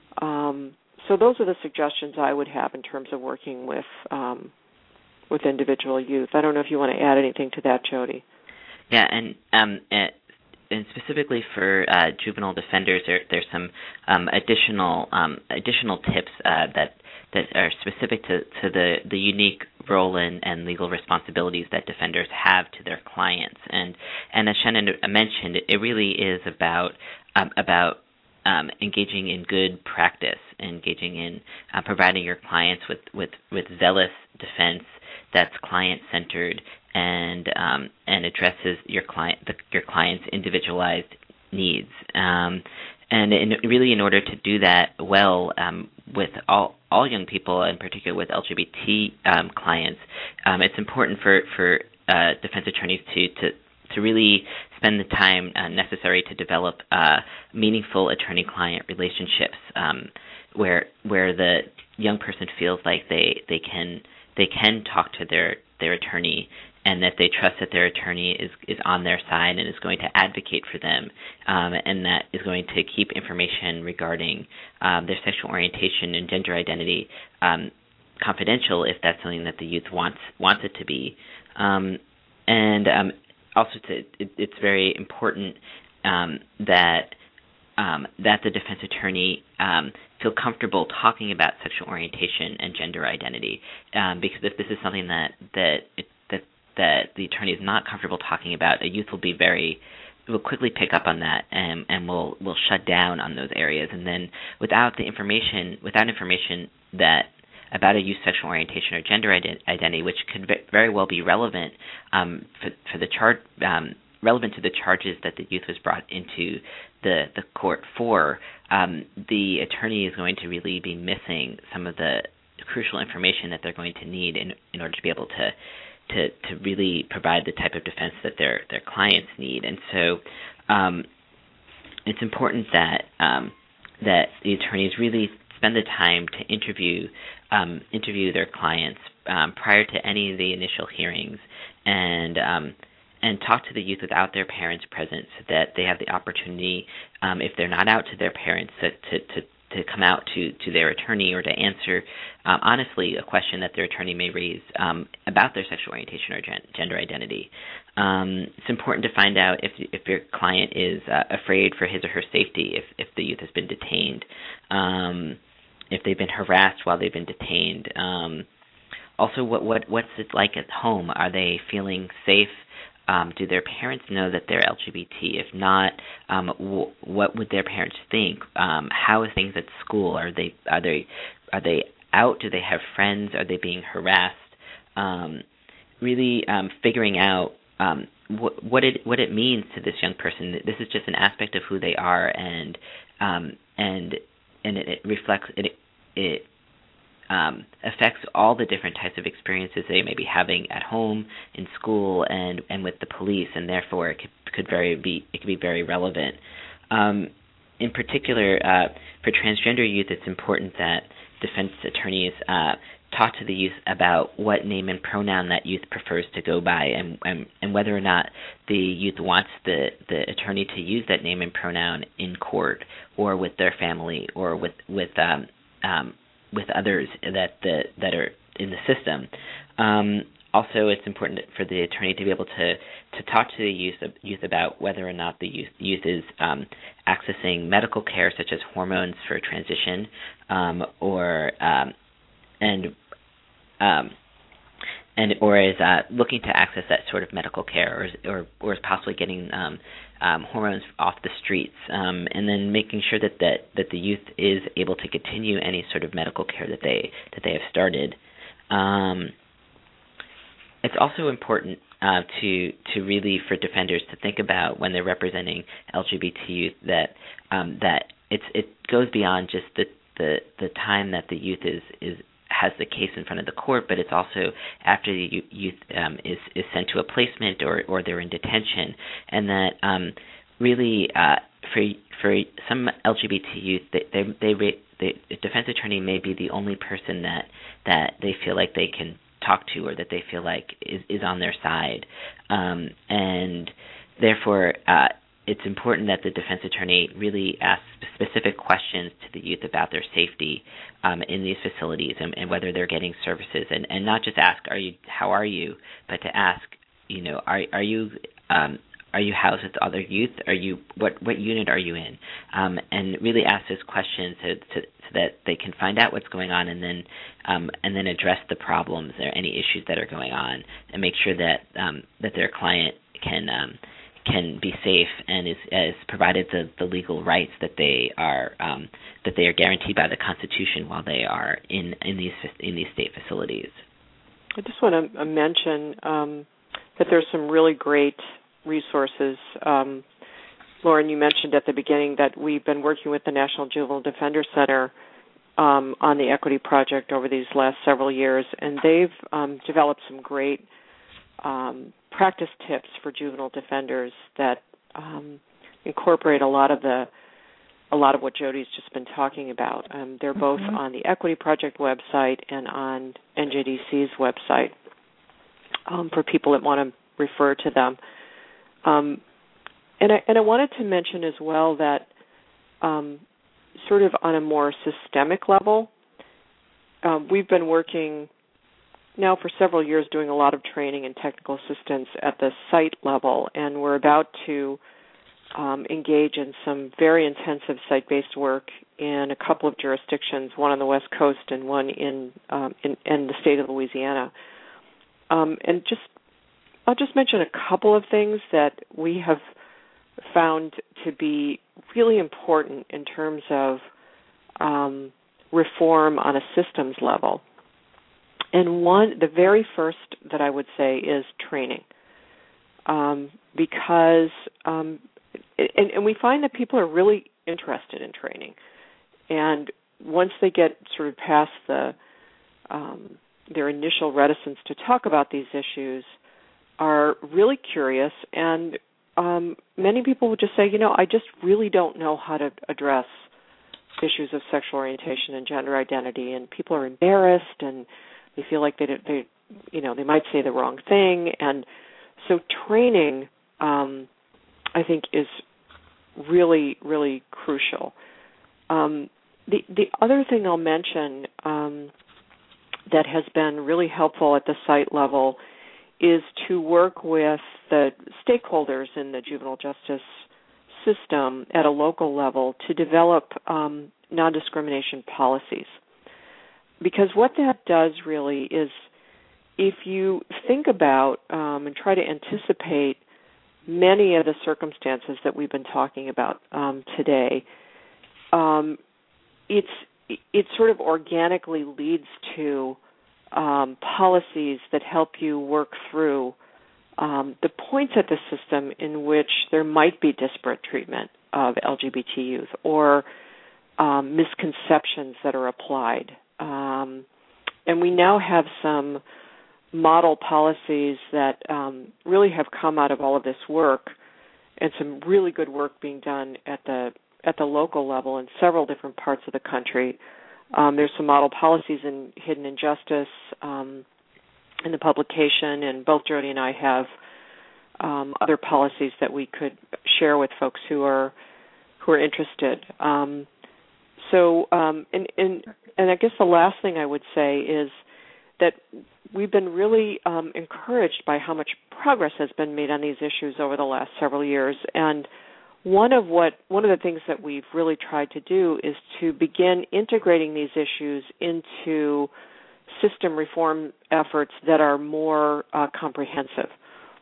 Um, so those are the suggestions I would have in terms of working with um, with individual youth. I don't know if you want to add anything to that, Jody. Yeah, and um, and specifically for uh, juvenile defenders, there, there's some um, additional um, additional tips uh, that that are specific to, to the, the unique role and, and legal responsibilities that defenders have to their clients. And and as Shannon mentioned, it really is about um, about um, engaging in good practice, engaging in uh, providing your clients with, with, with zealous defense that's client-centered and um, and addresses your client the, your client's individualized needs. Um, and in, really, in order to do that well um, with all all young people, in particular with L G B T um, clients, um, it's important for for uh, defense attorneys to to to really spend the time uh, necessary to develop uh, meaningful attorney-client relationships, um, where where the young person feels like they they can they can talk to their their attorney, and that they trust that their attorney is, is on their side and is going to advocate for them, um, and that is going to keep information regarding um, their sexual orientation and gender identity um, confidential if that's something that the youth wants wants it to be. Um, and um, also, to, it, it's very important um, that um, that the defense attorney um, feel comfortable talking about sexual orientation and gender identity, um, because if this is something that that it, that that the attorney is not comfortable talking about, a youth will be very will quickly pick up on that and and will will shut down on those areas. And then without the information, without information that about a youth's sexual orientation or gender ident- identity, which could very well be relevant um, for, for the char- um, relevant to the charges that the youth was brought into the the court for, um, the attorney is going to really be missing some of the crucial information that they're going to need in in order to be able to to to really provide the type of defense that their their clients need. And so um, it's important that um, that the attorneys really spend the time to interview um, interview their clients um, prior to any of the initial hearings, and um, and talk to the youth without their parents present, so that they have the opportunity, um, if they're not out to their parents, to to, to to come out to, to their attorney, or to answer um, honestly a question that their attorney may raise um, about their sexual orientation or gen- gender identity. Um, it's important to find out if if your client is uh, afraid for his or her safety, if, if the youth has been detained, um, if they've been harassed while they've been detained. Um, also, what, what what's it like at home? Are they feeling safe? Um, do their parents know that they're L G B T? If not, um, w- what would their parents think? Um, how are things at school? Are they are they are they out? Do they have friends? Are they being harassed? Um, really um, figuring out um, wh- what it what it means to this young person. This is just an aspect of who they are, and um, and and it, it reflects it. It um, affects all the different types of experiences they may be having at home, in school, and, and with the police, and therefore it could, could very be it could be very relevant. Um, in particular, uh, for transgender youth, it's important that defense attorneys uh, talk to the youth about what name and pronoun that youth prefers to go by, and, and, and whether or not the youth wants the, the attorney to use that name and pronoun in court, or with their family, or with with um, um, with others that the, that are in the system. Um, also, it's important for the attorney to be able to, to talk to the youth, youth about whether or not the youth, youth is um, accessing medical care, such as hormones for transition, um, or um, and um, and or is uh, looking to access that sort of medical care, or or, or is possibly getting um, um, hormones off the streets, um, and then making sure that, that that the youth is able to continue any sort of medical care that they that they have started. Um, it's also important uh, to to really for defenders to think about when they're representing L G B T youth that um, that it's it goes beyond just the, the the time that the youth is is has the case in front of the court, but it's also after the youth um, is is sent to a placement, or, or they're in detention, and that um, really uh, for for some L G B T youth, they they, they the defense attorney may be the only person that that they feel like they can talk to, or that they feel like is, is on their side, um, and therefore uh, it's important that the defense attorney really asks specific questions to the youth about their safety um, in these facilities, and, and whether they're getting services, and, and not just ask, "Are you? How are you?" but to ask, you know, "Are are you um, are you housed with other youth? Are you what what unit are you in?" Um, and really ask those questions so, to, so that they can find out what's going on, and then um, and then address the problems or any issues that are going on, and make sure that um, that their client can. Um, can be safe and is, is provided the, the legal rights that they are um, that they are guaranteed by the Constitution while they are in, in these in these state facilities. I just want to mention um, that there's some really great resources. Um, Lauren, you mentioned at the beginning that we've been working with the National Juvenile Defender Center um, on the Equity Project over these last several years, and they've um, developed some great Um, practice tips for juvenile defenders that um, incorporate a lot of the a lot of what Jody's just been talking about. Um, they're both mm-hmm. on the Equity Project website and on N J D C's website um, for people that want to refer to them. Um, and I and I wanted to mention as well that um, sort of on a more systemic level, um, we've been working now for several years doing a lot of training and technical assistance at the site level, and we're about to um, engage in some very intensive site-based work in a couple of jurisdictions, one on the West Coast and one in um, in, in the state of Louisiana. Um, and just I'll just mention a couple of things that we have found to be really important in terms of um, reform on a systems level. And one, the very first that I would say is training, um, because um, and, and we find that people are really interested in training, and once they get sort of past the um, their initial reticence to talk about these issues, are really curious, and um, many people would just say, you know, I just really don't know how to address issues of sexual orientation and gender identity, and people are embarrassed and they feel like they, they, you know, they might say the wrong thing, and so training, um, I think, is really, really crucial. Um, the the other thing I'll mention um, that has been really helpful at the site level is to work with the stakeholders in the juvenile justice system at a local level to develop um, non-discrimination policies. Because what that does really is, if you think about um, and try to anticipate many of the circumstances that we've been talking about um, today, um, it's it sort of organically leads to um, policies that help you work through um, the points at the system in which there might be disparate treatment of L G B T youth or um, misconceptions that are applied. Um, and we now have some model policies that um, really have come out of all of this work, and some really good work being done at the at the local level in several different parts of the country. Um, there's some model policies in Hidden Injustice um, in the publication, and both Jody and I have um, other policies that we could share with folks who are who are interested. Um, so, um, and, and and I guess the last thing I would say is that we've been really um, encouraged by how much progress has been made on these issues over the last several years. And one of what one of the things that we've really tried to do is to begin integrating these issues into system reform efforts that are more uh, comprehensive.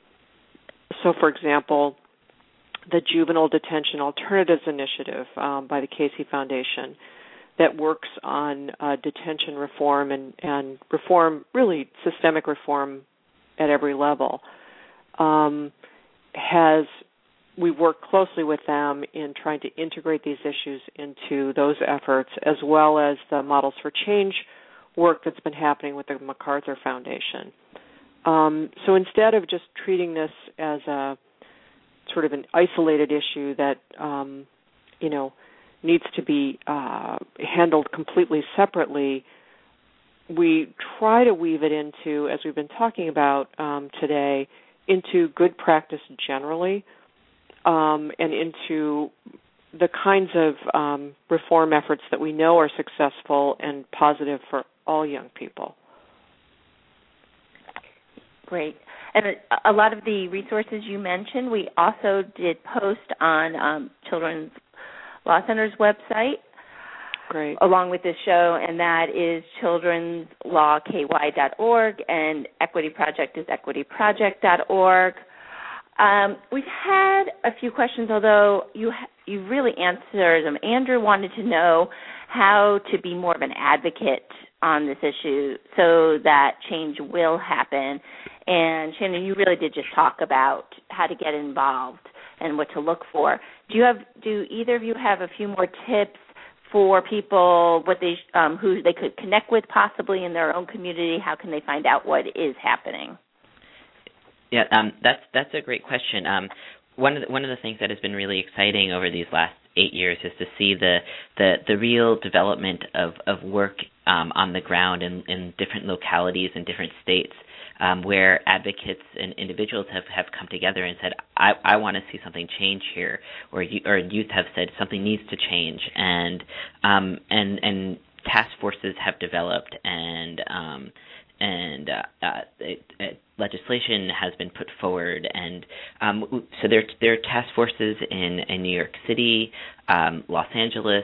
So, for example, the Juvenile Detention Alternatives Initiative um, by the Casey Foundation that works on uh, detention reform and, and reform, really systemic reform at every level, um, has we work closely with them in trying to integrate these issues into those efforts, as well as the Models for Change work that's been happening with the MacArthur Foundation. Um, so instead of just treating this as a sort of an isolated issue that, um, you know, needs to be uh, handled completely separately, we try to weave it into, as we've been talking about um, today, into good practice generally, um, and into the kinds of um, reform efforts that we know are successful and positive for all young people. Great. And a, a lot of the resources you mentioned, we also did post on um, Children's Law Center's website. Great. Along with this show, and that is children's law k y dot org, and Equity Project is equity project dot org. Um, we've had a few questions, although you ha- you really answered them. Andrew wanted to know how to be more of an advocate on this issue so that change will happen. And Shannon, you really did just talk about how to get involved and what to look for. Do you have? Do either of you have a few more tips for people, what they um, who they could connect with possibly in their own community? How can they find out what is happening? Yeah, um, that's that's a great question. Um, one of the, one of the things that has been really exciting over these last eight years is to see the the, the real development of of work um, on the ground in, in different localities and different states, um, where advocates and individuals have, have come together and said, I, I want to see something change here, or or youth have said something needs to change, and um, and and task forces have developed, and um, and uh, uh, it, it, legislation has been put forward, and um, so there there are task forces in, in New York City, um, Los Angeles,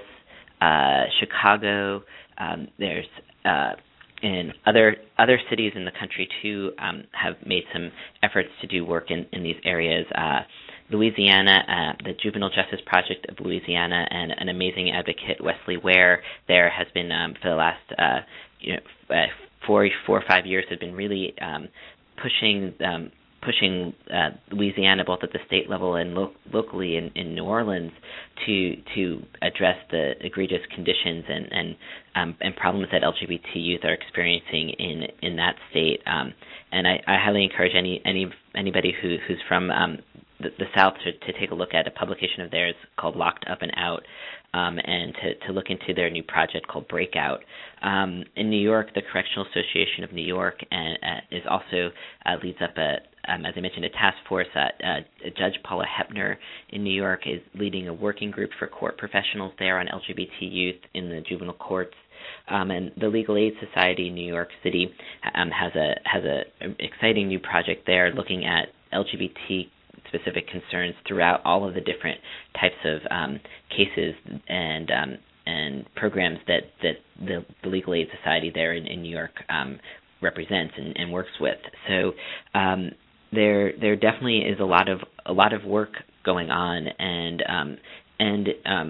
uh, Chicago. Um, there's uh, in other other cities in the country too um, have made some efforts to do work in, in these areas. Uh, Louisiana, uh, the Juvenile Justice Project of Louisiana, and an amazing advocate, Wesley Ware, there has been um, for the last uh, you know uh, four four or five years have been really um, pushing um, pushing uh, Louisiana both at the state level and lo- locally in, in New Orleans to to address the egregious conditions and and, um, and problems that L G B T youth are experiencing in in that state. Um, and I, I highly encourage any any anybody who who's from um, the, the South to, to take a look at a publication of theirs called Locked Up and Out. Um, and to, to look into their new project called Breakout. Um, in New York, the Correctional Association of New York and, uh, is also uh, leads up a, um, as I mentioned, a task force. Uh, uh, Judge Paula Hepner in New York is leading a working group for court professionals there on L G B T youth in the juvenile courts. Um, and the Legal Aid Society in New York City um, has a has a, a exciting new project there looking at L G B T specific concerns throughout all of the different types of um, cases and um, and programs that, that the, the Legal Aid Society there in, in New York um, represents and, and works with. So um, there there definitely is a lot of a lot of work going on, and um, and um,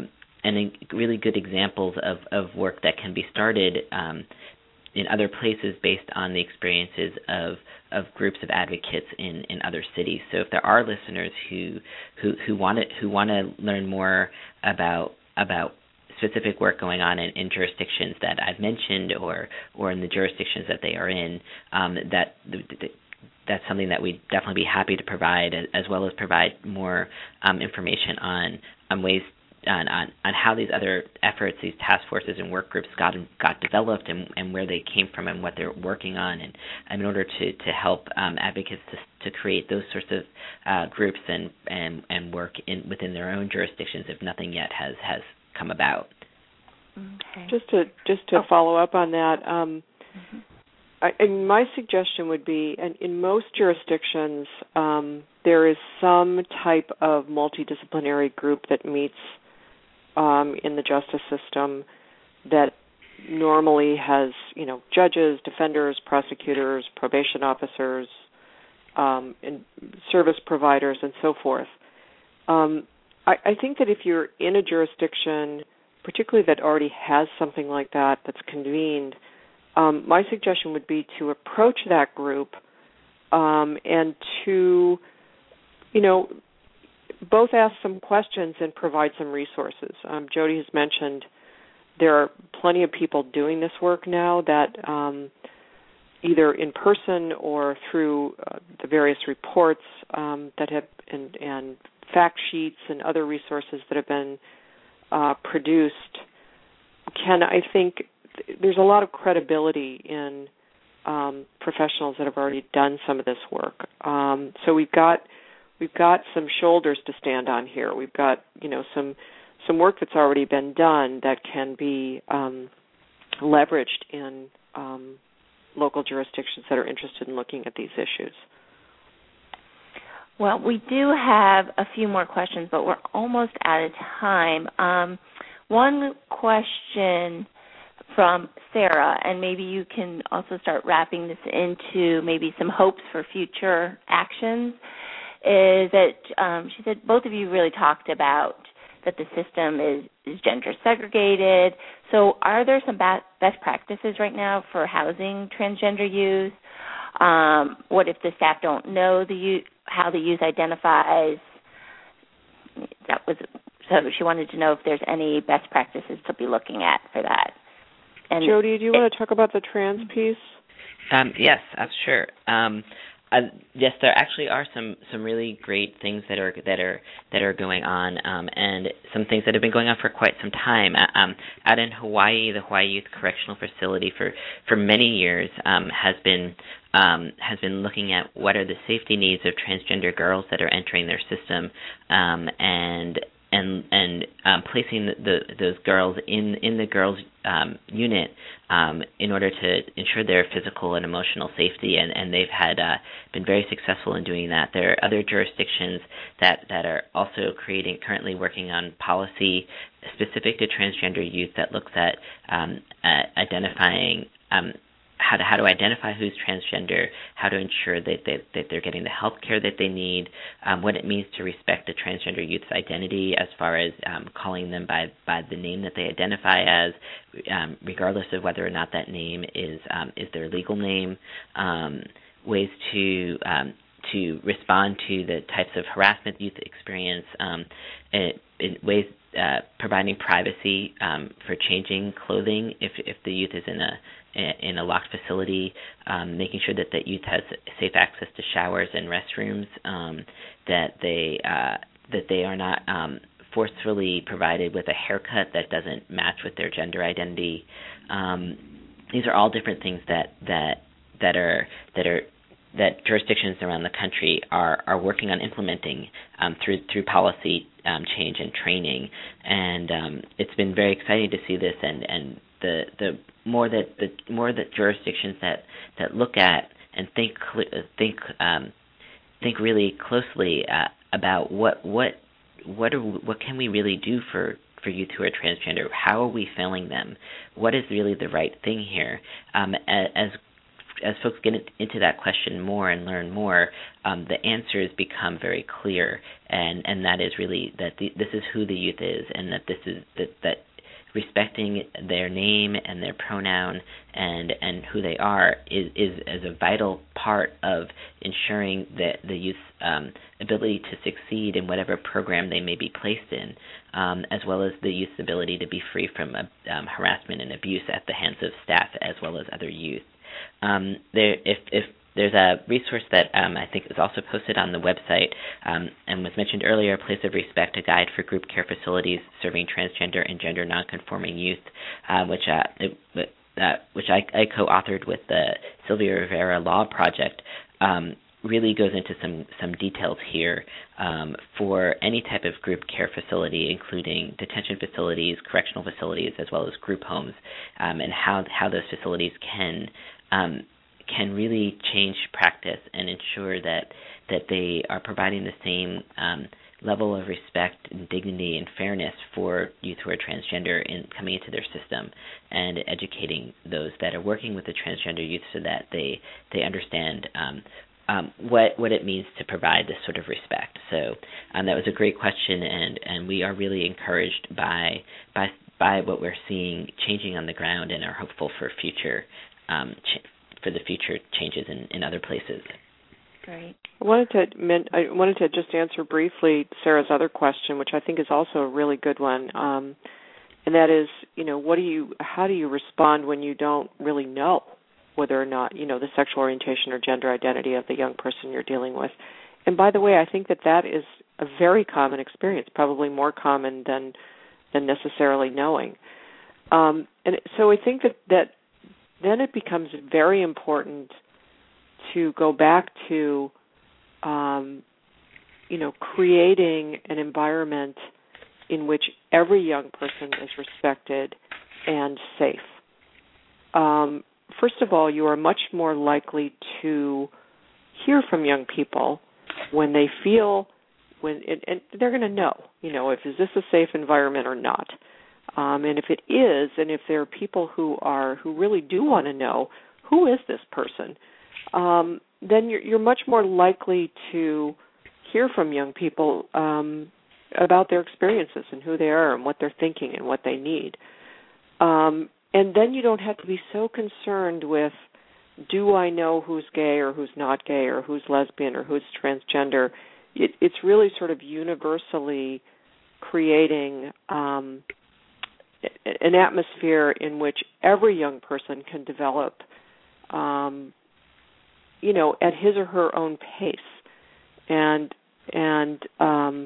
and really good examples of, of work that can be started um, in other places based on the experiences of of groups of advocates in, in other cities. So if there are listeners who who who want to who want to learn more about about specific work going on in, in jurisdictions that I've mentioned, or or in the jurisdictions that they are in, um, that that's something that we'd definitely be happy to provide, as well as provide more um, information on on ways on, on on how these other efforts, these task forces and work groups got got developed, and, and where they came from, and what they're working on, and, and in order to to help um, advocates to to create those sorts of uh, groups and, and and work in within their own jurisdictions, if nothing yet has has come about. Okay. Just to just to oh. follow up on that, um, mm-hmm. I, and my suggestion would be, and in most jurisdictions, um, there is some type of multidisciplinary group that meets um, in the justice system that normally has, you know, judges, defenders, prosecutors, probation officers, um, and service providers, and so forth. Um, I, I think that if you're in a jurisdiction, particularly that already has something like that that's convened, um, my suggestion would be to approach that group um, and to, you know, both ask some questions and provide some resources. Um, Jody has mentioned there are plenty of people doing this work now that um, either in person or through uh, the various reports um, that have and, and fact sheets and other resources that have been uh, produced can, I think, th- there's a lot of credibility in um, professionals that have already done some of this work. Um, so we've got we've got some shoulders to stand on here. We've got, you know, some some work that's already been done that can be um, leveraged in um, local jurisdictions that are interested in looking at these issues. Well, we do have a few more questions, but we're almost out of time. Um, one question from Sarah, and maybe you can also start wrapping this into maybe some hopes for future actions, is that um, she said both of you really talked about that the system is, is gender segregated. So are there some ba- best practices right now for housing transgender youth? Um, what if the staff don't know the youth, how the youth identifies? That was so she wanted to know if there's any best practices to be looking at for that. And Jody, do you it, want to talk about the trans piece? Um, yes, uh, sure. Um, uh, yes, there actually are some, some really great things that are that are that are going on, um, and some things that have been going on for quite some time. Uh, um, out in Hawaii, the Hawaii Youth Correctional Facility for, for many years um, has been um, has been looking at what are the safety needs of transgender girls that are entering their system, um, and and and um, placing the, the, those girls in in the girls um, unit um, in order to ensure their physical and emotional safety, and, and they've had uh, been very successful in doing that. There are other jurisdictions that, that are also creating currently working on policy specific to transgender youth that looks at um, uh, identifying um, how to how to identify who's transgender, how to ensure that they, that they're getting the health care that they need, um, what it means to respect a transgender youth's identity as far as um, calling them by, by the name that they identify as, um, regardless of whether or not that name is um, is their legal name, um, ways to um, to respond to the types of harassment youth experience, um, it, in ways uh, providing privacy um, for changing clothing if if the youth is in a in a locked facility, um, making sure that that youth has safe access to showers and restrooms, um, that they uh, that they are not um, forcefully provided with a haircut that doesn't match with their gender identity. Um, these are all different things that that that are that are that jurisdictions around the country are, are working on implementing um, through through policy um, change and training, and um, it's been very exciting to see this. And, and the the more that the more that jurisdictions that, that look at and think think um, think really closely uh, about what what what are what can we really do for. for youth who are transgender, how are we failing them? What is really the right thing here? Um, as as folks get into that question more and learn more, um, the answers become very clear, and, and that is really that the, this is who the youth is, and that this is that, that respecting their name and their pronoun and and who they are is, is as a vital part of ensuring that the youth's um, ability to succeed in whatever program they may be placed in, um, as well as the youth's ability to be free from uh, um, harassment and abuse at the hands of staff as well as other youth. Um, there, if, if There's a resource that um, I think is also posted on the website um, and was mentioned earlier, Place of Respect, a guide for group care facilities serving transgender and gender nonconforming youth, uh, which uh, it, uh, which I, I co-authored with the Sylvia Rivera Law Project, um, really goes into some, some details here um, for any type of group care facility, including detention facilities, correctional facilities, as well as group homes, um, and how, how those facilities can um, can really change practice and ensure that that they are providing the same um, level of respect and dignity and fairness for youth who are transgender in coming into their system, and educating those that are working with the transgender youth so that they they understand um, um, what what it means to provide this sort of respect. So um, that was a great question, and, and we are really encouraged by by by what we're seeing changing on the ground, and are hopeful for future um, ch- for the future changes in, in other places. Great. I wanted to I wanted to just answer briefly Sarah's other question, which I think is also a really good one, um, and that is, you know, what do you, how do you respond when you don't really know whether or not, you know, the sexual orientation or gender identity of the young person you're dealing with? And by the way, I think that that is a very common experience, probably more common than than necessarily knowing. Um, and so I think that that. Then it becomes very important to go back to, um, you know, creating an environment in which every young person is respected and safe. Um, first of all, you are much more likely to hear from young people when they feel, when it, and they're going to know, you know, if is this a safe environment or not. Um, and if it is, and if there are people who are who really do want to know who is this person, um, then you're, you're much more likely to hear from young people um, about their experiences and who they are and what they're thinking and what they need. Um, and then you don't have to be so concerned with, do I know who's gay or who's not gay or who's lesbian or who's transgender? It, it's really sort of universally creating um, an atmosphere in which every young person can develop, um, you know, at his or her own pace, and and um,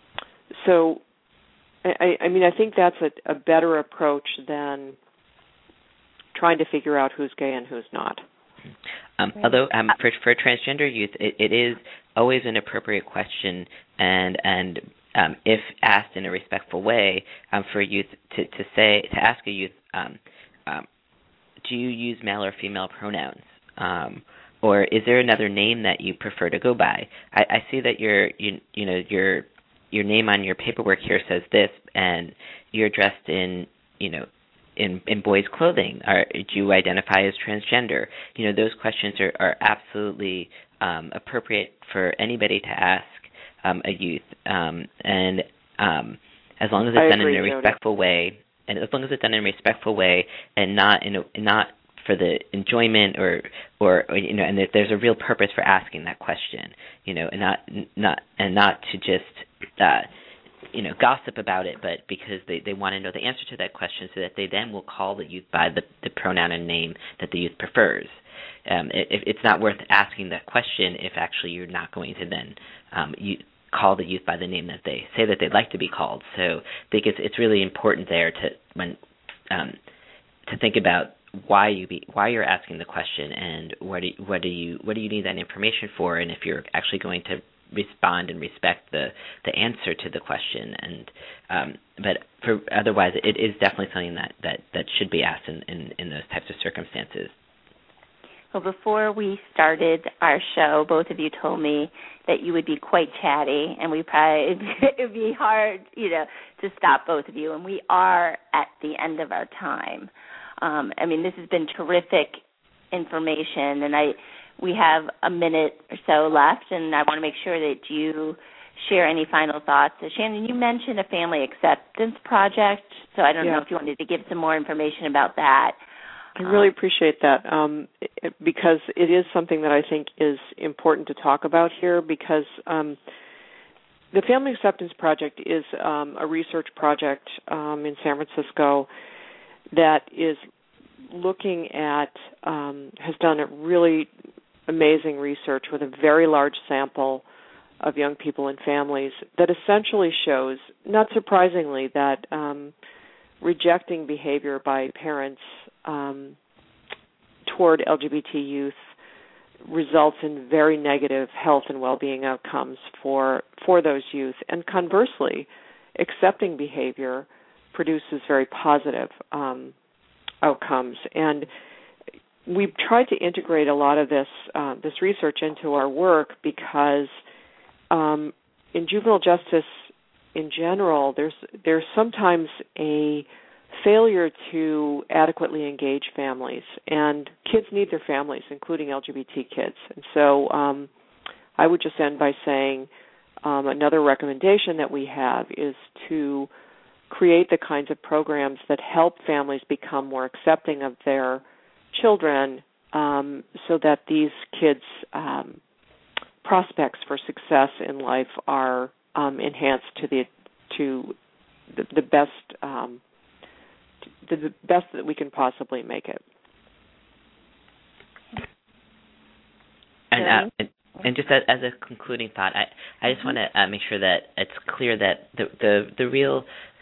so, I, I mean, I think that's a, a better approach than trying to figure out who's gay and who's not. Um, although um, for for transgender youth, it, it is always an appropriate question, and and. Um, if asked in a respectful way, um, for a youth to, to say to ask a youth, um, um, do you use male or female pronouns, um, or is there another name that you prefer to go by? I, I see that your you, you know your your name on your paperwork here says this, and you're dressed in you know in in boys' clothing. Are, do you identify as transgender? You know, those questions are are absolutely um, appropriate for anybody to ask Um, a youth, um, and um, as long as it's I done in a respectful Jody. way, and as long as it's done in a respectful way, and not in a, not for the enjoyment or, or or you know, and that there's a real purpose for asking that question, you know, and not not and not to just uh, you know gossip about it, but because they, they want to know the answer to that question, so that they then will call the youth by the, the pronoun and name that the youth prefers. Um, it, it's not worth asking that question if actually you're not going to then um, you call the youth by the name that they say that they'd like to be called. So I think it's it's really important there to when um, to think about why you be why you're asking the question, and what do you, what do you what do you need that information for, and if you're actually going to respond and respect the, the answer to the question. And um, but for otherwise, it is definitely something that, that, that should be asked in, in, in those types of circumstances. Well, before we started our show, both of you told me that you would be quite chatty, and we probably it would be hard, you know, to stop both of you. And we are at the end of our time. Um, I mean, this has been terrific information, and I we have a minute or so left, and I want to make sure that you share any final thoughts. So Shannon, you mentioned a family acceptance project, so I don't yeah. know if you wanted to give some more information about that. I really appreciate that um, it, because it is something that I think is important to talk about here, because um, the Family Acceptance Project is um, a research project um, in San Francisco that is looking at, um, has done a really amazing research with a very large sample of young people and families that essentially shows, not surprisingly, that um, rejecting behavior by parents um, toward L G B T youth results in very negative health and well-being outcomes for for those youth. And conversely, accepting behavior produces very positive um, outcomes. And we've tried to integrate a lot of this uh, this research into our work because um, in juvenile justice in general, there's there's sometimes a failure to adequately engage families, and kids need their families, including L G B T kids. And so um, I would just end by saying um, another recommendation that we have is to create the kinds of programs that help families become more accepting of their children um, so that these kids' um, prospects for success in life are um, enhanced to the to the, the best um, to the best that we can possibly make it. And uh, and, and just as, as a concluding thought, I, I just mm-hmm. want to uh, make sure that it's clear that the the, the real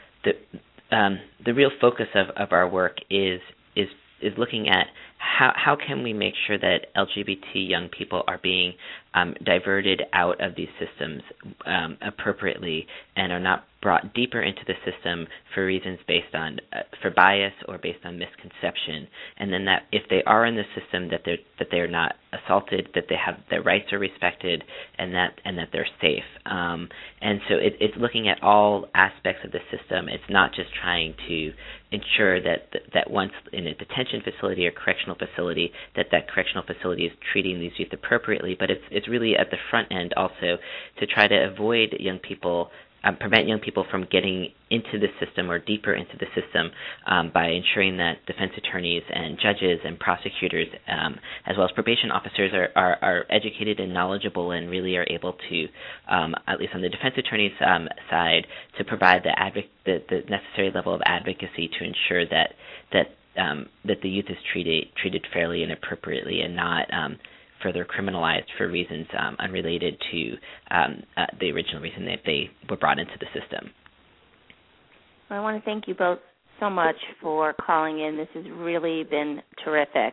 the um, the real focus of, of our work is is is looking at how how can we make sure that L G B T young people are being um, diverted out of these systems um, appropriately and are not brought deeper into the system for reasons based on uh, for bias or based on misconception, and then that if they are in the system that they're that they're not assaulted, that they have their rights are respected, and that and that they're safe. Um, and so it, it's looking at all aspects of the system. It's not just trying to ensure that that once in a detention facility or correctional facility that that correctional facility is treating these youth appropriately, but it's it's really at the front end also to try to avoid young people. Um, prevent young people from getting into the system or deeper into the system um, by ensuring that defense attorneys and judges and prosecutors, um, as well as probation officers, are, are, are educated and knowledgeable and really are able to, um, at least on the defense attorney's um, side, to provide the, advoc- the, the necessary level of advocacy to ensure that that um, that the youth is treated treated fairly and appropriately and not um, further criminalized for reasons um, unrelated to um, uh, the original reason that they were brought into the system. Well, I want to thank you both so much for calling in. This has really been terrific.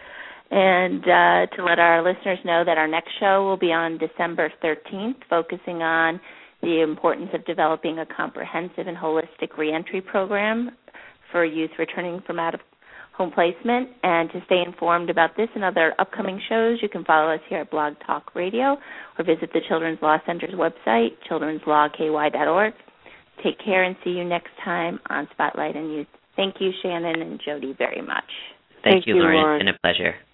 And uh, to let our listeners know that our next show will be on December thirteenth, focusing on the importance of developing a comprehensive and holistic reentry program for youth returning from out of home placement. And to stay informed about this and other upcoming shows, you can follow us here at Blog Talk Radio or visit the Children's Law Center's website, children's law k y dot org. Take care and see you next time on Spotlight on Youth. Thank you, Shannon and Jody, very much. Thank, Thank you, you, Lauren. Lauren. It's been a pleasure.